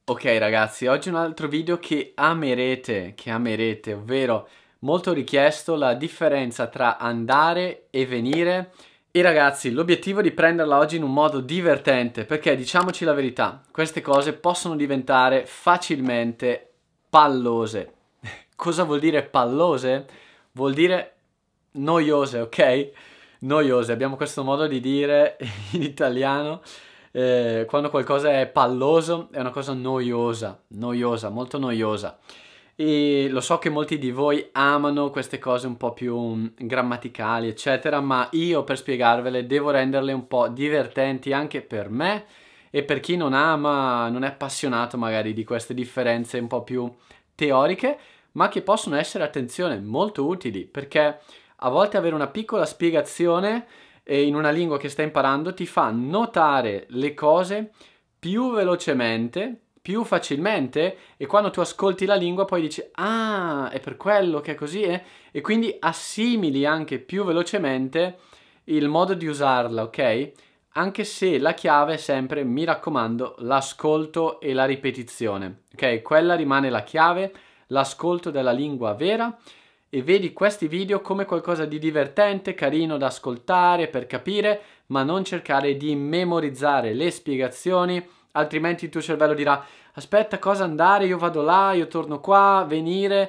Ok ragazzi, oggi un altro video che amerete, ovvero molto richiesto la differenza tra andare e venire. E ragazzi, l'obiettivo è di prenderla oggi in un modo divertente, perché diciamoci la verità, queste cose possono diventare facilmente pallose. Cosa vuol dire pallose? Vuol dire noiose, ok? Noiose, abbiamo questo modo di dire in italiano. Quando qualcosa è palloso è una cosa noiosa, molto noiosa. E lo so che molti di voi amano queste cose un po' più grammaticali, eccetera, ma io per spiegarvele devo renderle un po' divertenti anche per me e per chi non ama, non è appassionato magari di queste differenze un po' più teoriche, ma che possono essere, attenzione, molto utili, perché a volte avere una piccola spiegazione in una lingua che stai imparando ti fa notare le cose più velocemente, più facilmente, e quando tu ascolti la lingua poi dici ah, è per quello che è così, eh? E quindi assimili anche più velocemente il modo di usarla, ok? Anche se la chiave è sempre, mi raccomando, l'ascolto e la ripetizione, ok? Quella rimane la chiave, l'ascolto della lingua vera, e vedi questi video come qualcosa di divertente, carino da ascoltare per capire, ma non cercare di memorizzare le spiegazioni, altrimenti il tuo cervello dirà aspetta, cosa andare, io vado là, io torno qua, venire,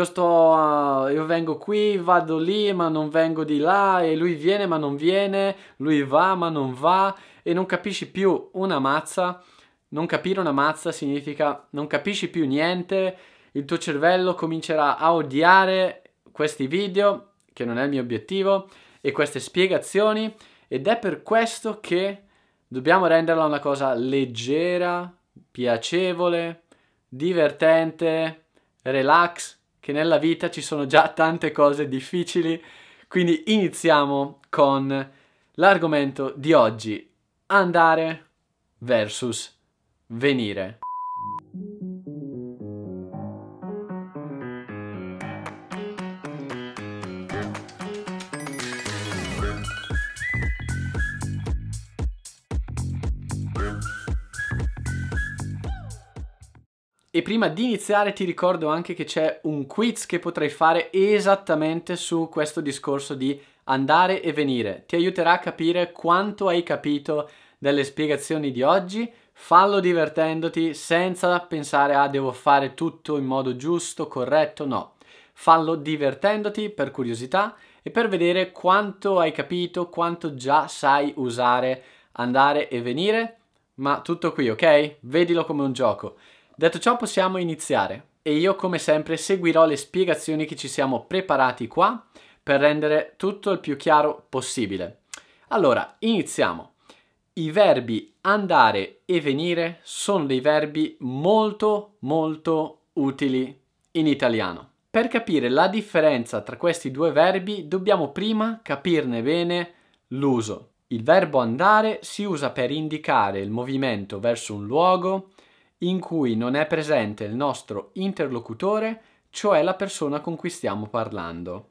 io vengo qui, vado lì ma non vengo di là, e lui viene ma non viene, lui va ma non va, e non capisci più una mazza. Non capire una mazza significa non capisci più niente, il tuo cervello comincerà a odiare questi video, che non è il mio obiettivo, e queste spiegazioni, ed è per questo che dobbiamo renderla una cosa leggera, piacevole, divertente, relax, che nella vita ci sono già tante cose difficili. Quindi iniziamo con l'argomento di oggi: andare versus venire. E prima di iniziare ti ricordo anche che c'è un quiz che potrai fare esattamente su questo discorso di andare e venire. Ti aiuterà a capire quanto hai capito delle spiegazioni di oggi. Fallo divertendoti, senza pensare a devo fare tutto in modo giusto, corretto, no. Fallo divertendoti per curiosità e per vedere quanto hai capito, quanto già sai usare andare e venire. Ma tutto qui, ok? Vedilo come un gioco. Detto ciò, possiamo iniziare, e io come sempre seguirò le spiegazioni che ci siamo preparati qua per rendere tutto il più chiaro possibile. Allora, iniziamo. I verbi andare e venire sono dei verbi molto utili in italiano. Per capire la differenza tra questi due verbi dobbiamo prima capirne bene l'uso. Il verbo andare si usa per indicare il movimento verso un luogo in cui non è presente il nostro interlocutore, cioè la persona con cui stiamo parlando.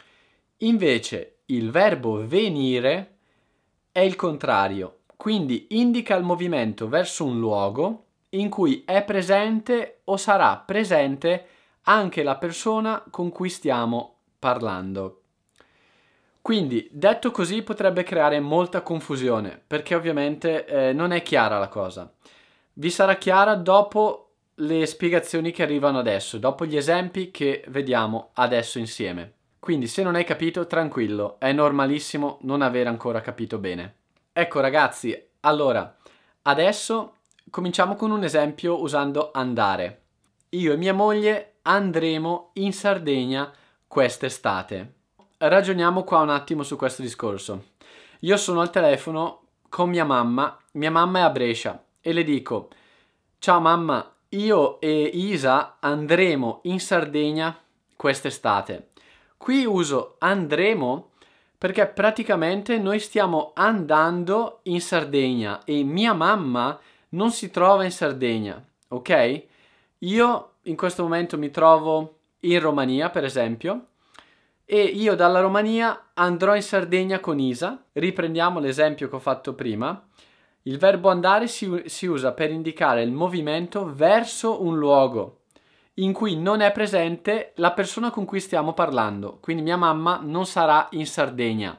Invece il verbo venire è il contrario, quindi indica il movimento verso un luogo in cui è presente o sarà presente anche la persona con cui stiamo parlando. Quindi, detto così, potrebbe creare molta confusione, perché ovviamente non è chiara la cosa. Vi sarà chiara dopo le spiegazioni che arrivano adesso, dopo gli esempi che vediamo adesso insieme. Quindi, se non hai capito, tranquillo, è normalissimo non aver ancora capito bene. Ecco ragazzi, allora, adesso cominciamo con un esempio usando andare. Io e mia moglie andremo in Sardegna quest'estate. Ragioniamo qua un attimo su questo discorso. Io sono al telefono con mia mamma è a Brescia, e le dico: ciao mamma, io e Isa andremo in Sardegna quest'estate. Qui uso andremo perché praticamente noi stiamo andando in Sardegna e mia mamma non si trova in Sardegna, ok? Io in questo momento mi trovo in Romania, per esempio, e io dalla Romania andrò in Sardegna con Isa. Riprendiamo l'esempio che ho fatto prima. Il verbo andare si usa per indicare il movimento verso un luogo in cui non è presente la persona con cui stiamo parlando. Quindi mia mamma non sarà in Sardegna,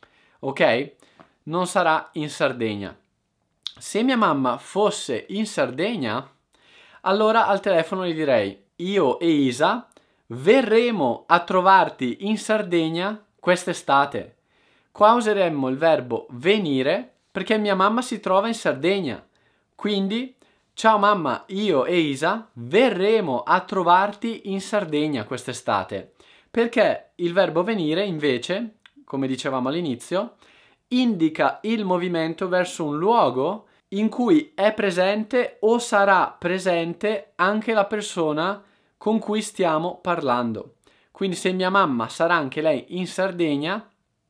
ok? Non sarà in Sardegna. Se mia mamma fosse in Sardegna, allora al telefono gli direi: io e Isa verremo a trovarti in Sardegna quest'estate. Qua useremmo il verbo venire perché mia mamma si trova in Sardegna. Quindi, ciao mamma, io e Isa verremo a trovarti in Sardegna quest'estate. Perché il verbo venire invece, come dicevamo all'inizio, indica il movimento verso un luogo in cui è presente o sarà presente anche la persona con cui stiamo parlando. Quindi se mia mamma sarà anche lei in Sardegna,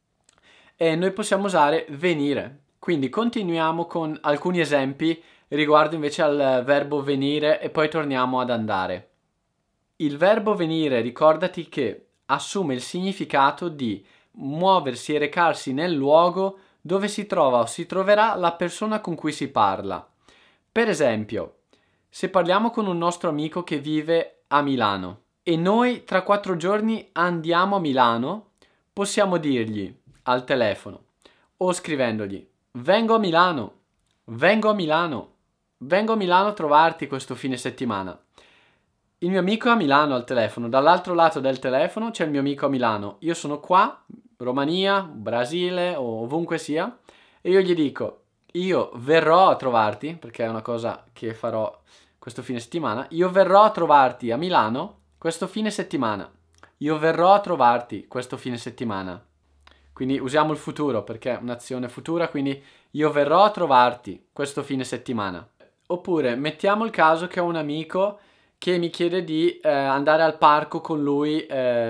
noi possiamo usare venire. Quindi continuiamo con alcuni esempi riguardo invece al verbo venire e poi torniamo ad andare. Il verbo venire, ricordati che assume il significato di muoversi e recarsi nel luogo dove si trova o si troverà la persona con cui si parla. Per esempio, se parliamo con un nostro amico che vive a Milano e noi tra 4 giorni andiamo a Milano, possiamo dirgli al telefono o scrivendogli: vengo a Milano, vengo a Milano, vengo a Milano a trovarti questo fine settimana. Il mio amico è a Milano al telefono, dall'altro lato del telefono c'è il mio amico a Milano. Io sono qua, Romania, Brasile o ovunque sia, e io gli dico: io verrò a trovarti, perché è una cosa che farò questo fine settimana, io verrò a trovarti a Milano questo fine settimana. Io verrò a trovarti questo fine settimana. Quindi usiamo il futuro perché è un'azione futura, quindi io verrò a trovarti questo fine settimana. Oppure mettiamo il caso che ho un amico che mi chiede di andare al parco con lui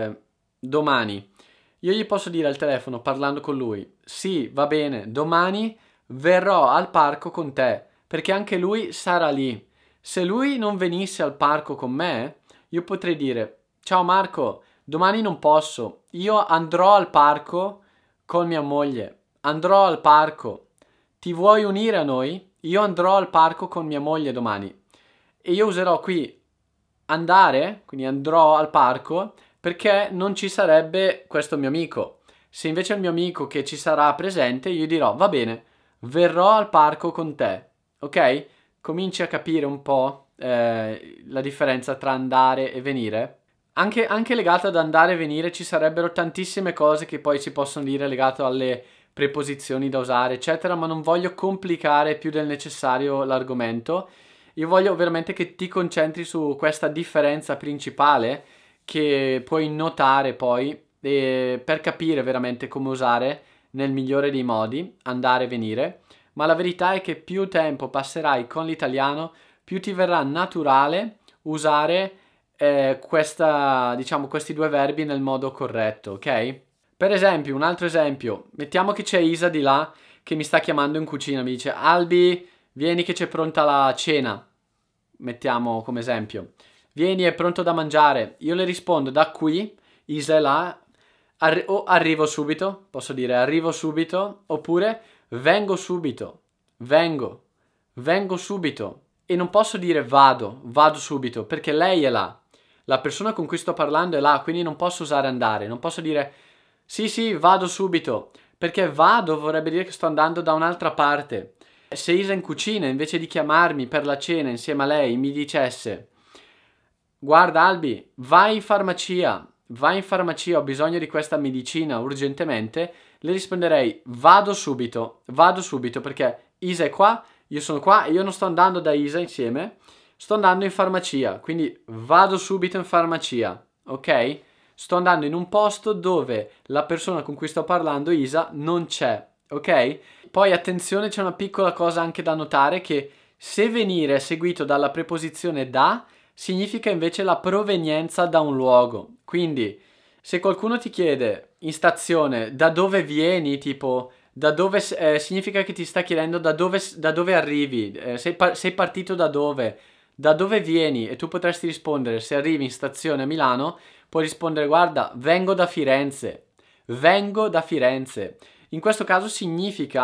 domani. Io gli posso dire al telefono, parlando con lui: sì, va bene, domani verrò al parco con te, perché anche lui sarà lì. Se lui non venisse al parco con me, io potrei dire: ciao Marco, domani non posso, io andrò al parco con mia moglie, andrò al parco, ti vuoi unire a noi? Io andrò al parco con mia moglie domani. E io userò qui andare, quindi andrò al parco, perché non ci sarebbe questo mio amico. Se invece è il mio amico che ci sarà presente, io dirò: va bene, verrò al parco con te. Ok? Cominci a capire un po' la differenza tra andare e venire. Anche legato ad andare e venire ci sarebbero tantissime cose che poi si possono dire legato alle preposizioni da usare, eccetera, ma non voglio complicare più del necessario l'argomento. Io voglio veramente che ti concentri su questa differenza principale che puoi notare poi per capire veramente come usare nel migliore dei modi, andare e venire. Ma la verità è che più tempo passerai con l'italiano, più ti verrà naturale usare questi due verbi nel modo corretto, ok? Per esempio, un altro esempio, mettiamo che c'è Isa di là che mi sta chiamando in cucina, mi dice: Albi, vieni che c'è pronta la cena. Mettiamo come esempio: vieni, è pronto da mangiare. Io le rispondo da qui, Isa è là, o arrivo subito, posso dire arrivo subito, oppure vengo subito, vengo subito. E non posso dire vado subito, perché lei è là. La persona con cui sto parlando è là, quindi non posso usare andare, non posso dire sì, vado subito, perché vado vorrebbe dire che sto andando da un'altra parte. Se Isa in cucina, invece di chiamarmi per la cena insieme a lei, mi dicesse: guarda Albi, vai in farmacia, ho bisogno di questa medicina urgentemente, le risponderei: vado subito, perché Isa è qua, io sono qua e io non sto andando da Isa insieme, sto andando in farmacia, quindi vado subito in farmacia, ok? Sto andando in un posto dove la persona con cui sto parlando, Isa, non c'è, ok? Poi attenzione, c'è una piccola cosa anche da notare, che se venire è seguito dalla preposizione da, significa invece la provenienza da un luogo. Quindi, se qualcuno ti chiede in stazione da dove vieni, tipo da dove significa che ti sta chiedendo da dove arrivi, sei partito da dove vieni, e tu potresti rispondere, se arrivi in stazione a Milano, puoi rispondere: guarda, vengo da Firenze. In questo caso significa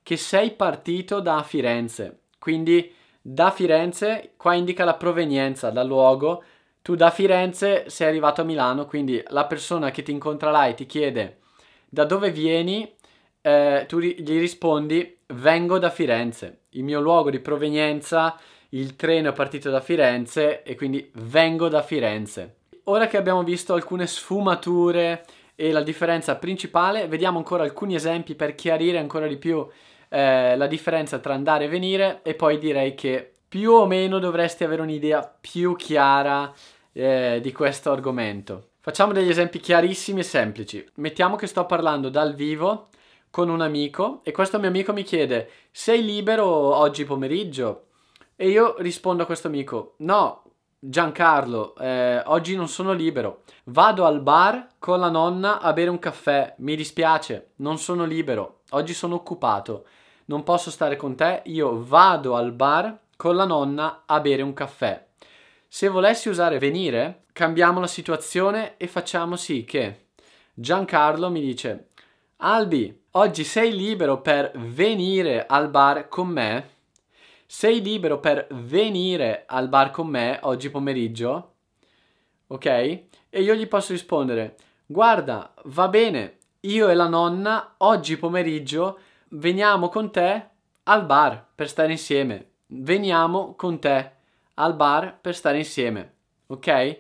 che sei partito da Firenze. Quindi da Firenze, qua indica la provenienza dal luogo. Tu da Firenze sei arrivato a Milano, quindi la persona che ti incontrerà e ti chiede da dove vieni, tu gli rispondi vengo da Firenze, il mio luogo di provenienza, il treno è partito da Firenze e quindi vengo da Firenze. Ora che abbiamo visto alcune sfumature e la differenza principale, vediamo ancora alcuni esempi per chiarire ancora di più la differenza tra andare e venire, e poi direi che più o meno dovresti avere un'idea più chiara di questo argomento. Facciamo degli esempi chiarissimi e semplici. Mettiamo che sto parlando dal vivo con un amico e questo mio amico mi chiede: sei libero oggi pomeriggio? E io rispondo a questo amico: no, Giancarlo, oggi non sono libero. Vado al bar con la nonna a bere un caffè. Mi dispiace, non sono libero. Oggi sono occupato. Non posso stare con te. Io vado al bar con la nonna a bere un caffè. Se volessi usare venire, cambiamo la situazione e facciamo sì che Giancarlo mi dice: Albi, oggi sei libero per venire al bar con me? Sei libero per venire al bar con me oggi pomeriggio? Ok? E io gli posso rispondere: guarda, va bene, io e la nonna oggi pomeriggio veniamo con te al bar per stare insieme. Veniamo con te al bar per stare insieme. Ok?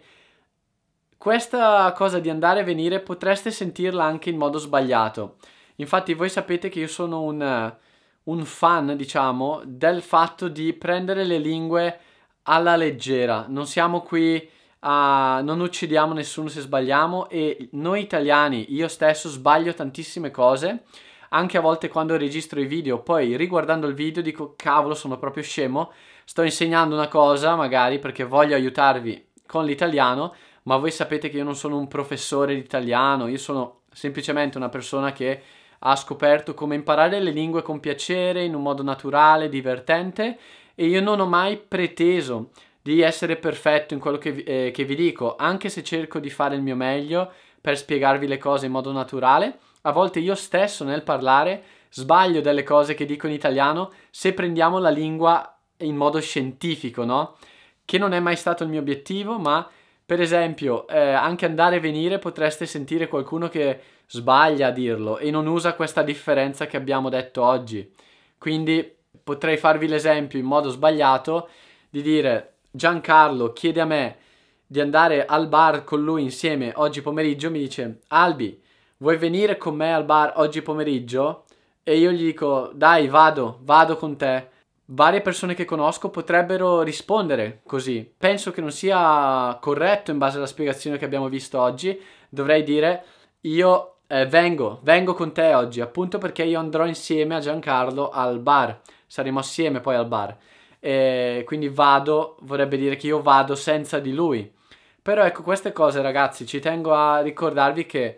Questa cosa di andare e venire potreste sentirla anche in modo sbagliato. Infatti voi sapete che io sono un fan, diciamo, del fatto di prendere le lingue alla leggera. Non siamo qui non uccidiamo nessuno se sbagliamo, e noi italiani, io stesso sbaglio tantissime cose, anche a volte quando registro i video, poi riguardando il video dico cavolo, sono proprio scemo, sto insegnando una cosa magari perché voglio aiutarvi con l'italiano, ma voi sapete che io non sono un professore di italiano, io sono semplicemente una persona che ha scoperto come imparare le lingue con piacere, in un modo naturale, divertente, e io non ho mai preteso di essere perfetto in quello che vi dico, anche se cerco di fare il mio meglio per spiegarvi le cose in modo naturale. A volte io stesso nel parlare sbaglio delle cose che dico in italiano se prendiamo la lingua in modo scientifico, no? Che non è mai stato il mio obiettivo, ma per esempio anche andare e venire potreste sentire qualcuno che sbaglia a dirlo e non usa questa differenza che abbiamo detto oggi. Quindi potrei farvi l'esempio in modo sbagliato di dire: Giancarlo chiede a me di andare al bar con lui insieme oggi pomeriggio, mi dice: Albi, vuoi venire con me al bar oggi pomeriggio? E io gli dico: dai, vado con te. Varie persone che conosco potrebbero rispondere così. Penso che non sia corretto in base alla spiegazione che abbiamo visto oggi. Dovrei dire: io vengo con te oggi, appunto perché io andrò insieme a Giancarlo al bar. Saremo assieme poi al bar. Quindi vado, vorrebbe dire che io vado senza di lui. Però ecco, queste cose, ragazzi, ci tengo a ricordarvi che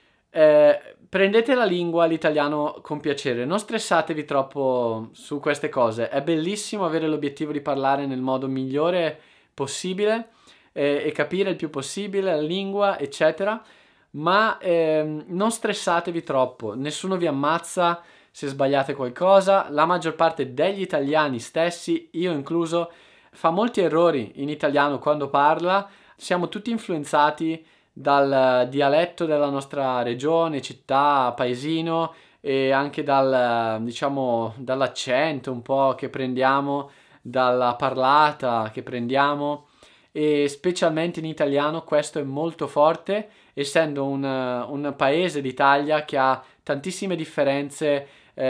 prendete la lingua, l'italiano con piacere, non stressatevi troppo su queste cose. È bellissimo avere l'obiettivo di parlare nel modo migliore possibile e capire il più possibile la lingua, eccetera, ma non stressatevi troppo, nessuno vi ammazza se sbagliate qualcosa. La maggior parte degli italiani stessi, io incluso, fa molti errori in italiano quando parla. Siamo tutti influenzati dal dialetto della nostra regione, città, paesino, e anche diciamo, dall'accento un po' che prendiamo, dalla parlata che prendiamo, e specialmente in italiano questo è molto forte, essendo un paese d'Italia che ha tantissime differenze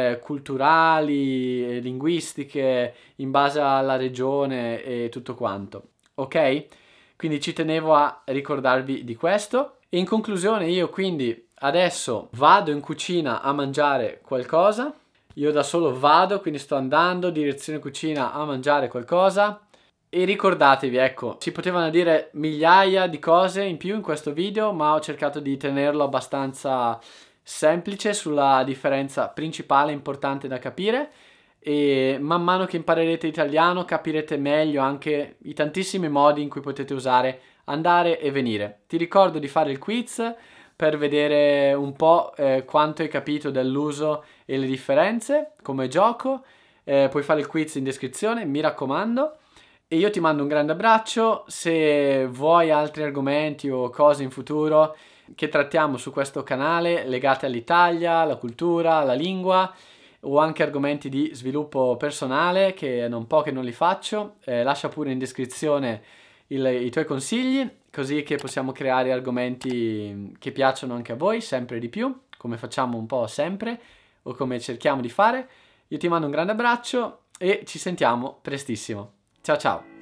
culturali e linguistiche in base alla regione e tutto quanto. Ok? Quindi ci tenevo a ricordarvi di questo. E in conclusione io quindi adesso vado in cucina a mangiare qualcosa. Io da solo vado, quindi sto andando direzione cucina a mangiare qualcosa. E ricordatevi, ecco, si potevano dire migliaia di cose in più in questo video, ma ho cercato di tenerlo abbastanza semplice sulla differenza principale importante da capire, e man mano che imparerete italiano capirete meglio anche i tantissimi modi in cui potete usare andare e venire. Ti ricordo di fare il quiz per vedere un po' quanto hai capito dell'uso e le differenze come gioco. Puoi fare il quiz in descrizione, mi raccomando. E io ti mando un grande abbraccio. Se vuoi altri argomenti o cose in futuro che trattiamo su questo canale legate all'Italia, alla cultura, alla lingua, o anche argomenti di sviluppo personale che è un po' che non li faccio, lascia pure in descrizione i tuoi consigli, così che possiamo creare argomenti che piacciono anche a voi, sempre di più, come facciamo un po' sempre, o come cerchiamo di fare. Io ti mando un grande abbraccio e ci sentiamo prestissimo. Ciao ciao!